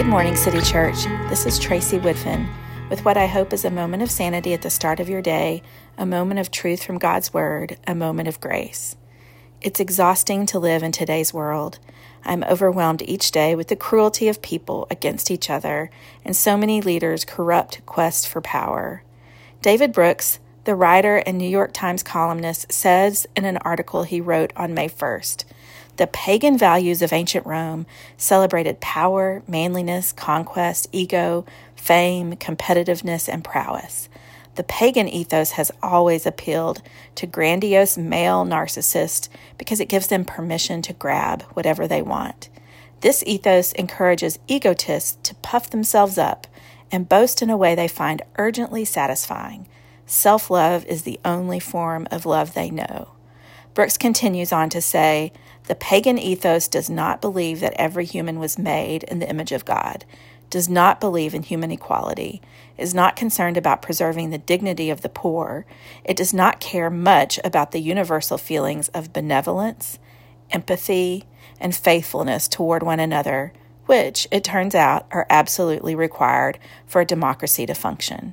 Good morning, City Church. This is Tracy Woodfin with what I hope is a moment of sanity at the start of your day, a moment of truth from God's Word, a moment of grace. It's exhausting to live in today's world. I'm overwhelmed each day with the cruelty of people against each other and so many leaders' corrupt quest for power. David Brooks, the writer and New York Times columnist, says in an article he wrote on May 1st, the pagan values of ancient Rome celebrated power, manliness, conquest, ego, fame, competitiveness, and prowess. The pagan ethos has always appealed to grandiose male narcissists because it gives them permission to grab whatever they want. This ethos encourages egotists to puff themselves up and boast in a way they find urgently satisfying. Self-love is the only form of love they know. Brooks continues on to say, the pagan ethos does not believe that every human was made in the image of God, does not believe in human equality, is not concerned about preserving the dignity of the poor. It does not care much about the universal feelings of benevolence, empathy, and faithfulness toward one another, which, it turns out, are absolutely required for a democracy to function.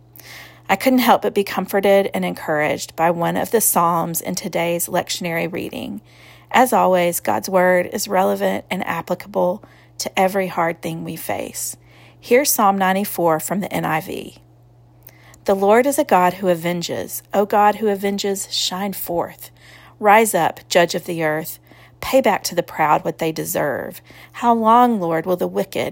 I couldn't help but be comforted and encouraged by one of the Psalms in today's lectionary reading. As always, God's Word is relevant and applicable to every hard thing we face. Here's Psalm 94 from the NIV. The Lord is a God who avenges. O God who avenges, shine forth. Rise up, judge of the earth. Pay back to the proud what they deserve. How long, Lord, will the wicked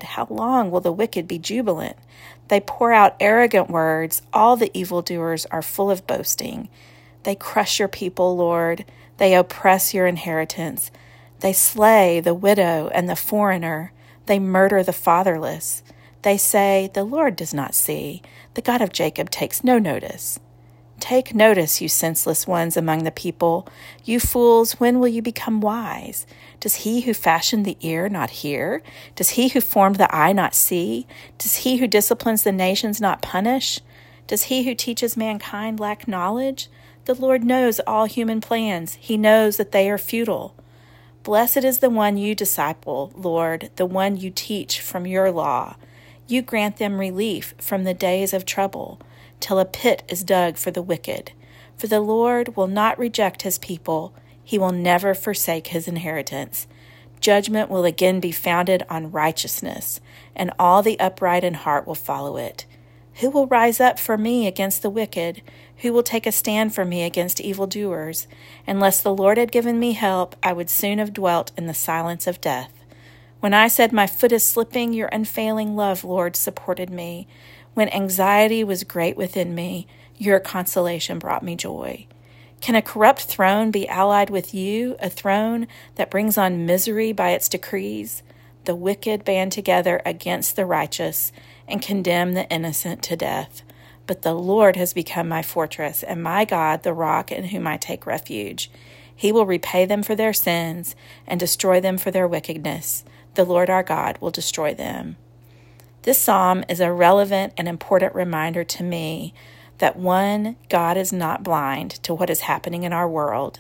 be jubilant? They pour out arrogant words. All the evildoers are full of boasting. They crush your people, Lord. They oppress your inheritance. They slay the widow and the foreigner. They murder the fatherless. They say, the Lord does not see. The God of Jacob takes no notice. Take notice, you senseless ones among the people. You fools, when will you become wise? Does he who fashioned the ear not hear? Does he who formed the eye not see? Does he who disciplines the nations not punish? Does he who teaches mankind lack knowledge? The Lord knows all human plans. He knows that they are futile. Blessed is the one you disciple, Lord, the one you teach from your law. You grant them relief from the days of trouble, till a pit is dug for the wicked. For the Lord will not reject his people. He will never forsake his inheritance. Judgment will again be founded on righteousness, and all the upright in heart will follow it. Who will rise up for me against the wicked? Who will take a stand for me against evildoers? Unless the Lord had given me help, I would soon have dwelt in the silence of death. When I said my foot is slipping, your unfailing love, Lord, supported me. When anxiety was great within me, your consolation brought me joy. Can a corrupt throne be allied with you, a throne that brings on misery by its decrees? The wicked band together against the righteous and condemn the innocent to death. But the Lord has become my fortress, and my God, the rock in whom I take refuge. He will repay them for their sins and destroy them for their wickedness. The Lord our God will destroy them. This psalm is a relevant and important reminder to me that 1, God is not blind to what is happening in our world.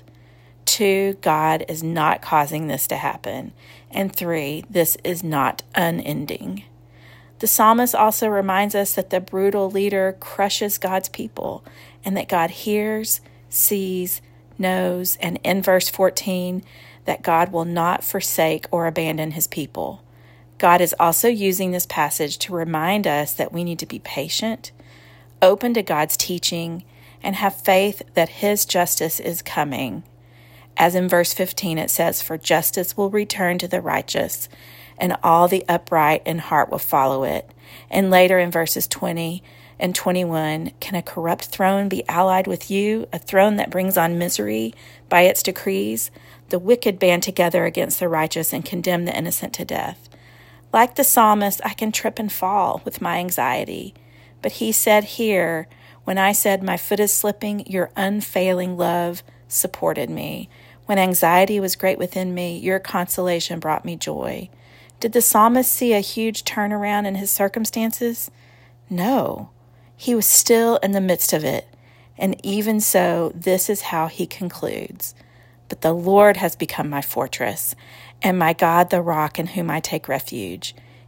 2, God is not causing this to happen. And 3, this is not unending. The psalmist also reminds us that the brutal leader crushes God's people and that God hears, sees, knows, and in verse 14, that God will not forsake or abandon his people. God is also using this passage to remind us that we need to be patient, open to God's teaching, and have faith that his justice is coming. As in verse 15 it says, for justice will return to the righteous, and all the upright in heart will follow it. And later in verses 20 and 21, can a corrupt throne be allied with you, a throne that brings on misery by its decrees? The wicked band together against the righteous and condemn the innocent to death. Like the psalmist, I can trip and fall with my anxiety. But he said here, when I said my foot is slipping, your unfailing love supported me. When anxiety was great within me, your consolation brought me joy. Did the psalmist see a huge turnaround in his circumstances? No. He was still in the midst of it. And even so, this is how he concludes. But the Lord has become my fortress, and my God the rock in whom I take refuge.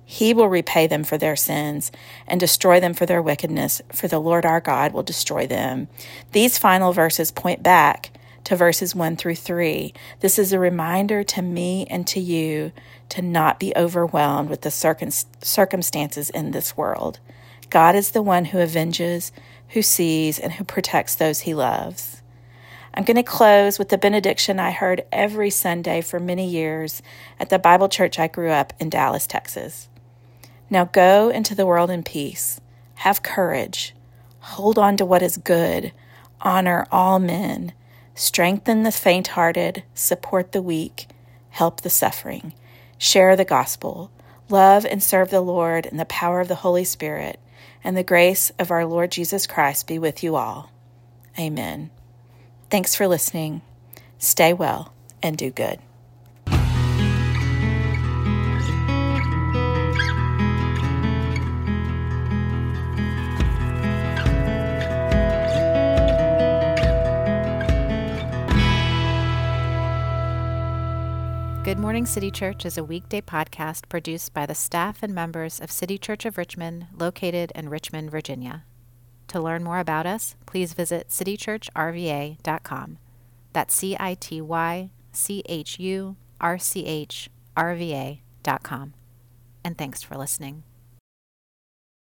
He will repay them for their sins and destroy them for their wickedness, for the Lord our God will destroy them. These final verses point back to verses 1 through 3. This is a reminder to me and to you to not be overwhelmed with the circumstances in this world. God is the one who avenges, who sees, and who protects those he loves. I'm going to close with the benediction I heard every Sunday for many years at the Bible church I grew up in Dallas, Texas. Now go into the world in peace. Have courage. Hold on to what is good. Honor all men. Strengthen the faint-hearted. Support the weak. Help the suffering. Share the gospel. Love and serve the Lord in the power of the Holy Spirit. And the grace of our Lord Jesus Christ be with you all. Amen. Thanks for listening. Stay well and do good. Good Morning City Church is a weekday podcast produced by the staff and members of City Church of Richmond, located in Richmond, Virginia. To learn more about us, please visit citychurchrva.com. That's citychurchrva.com. And thanks for listening.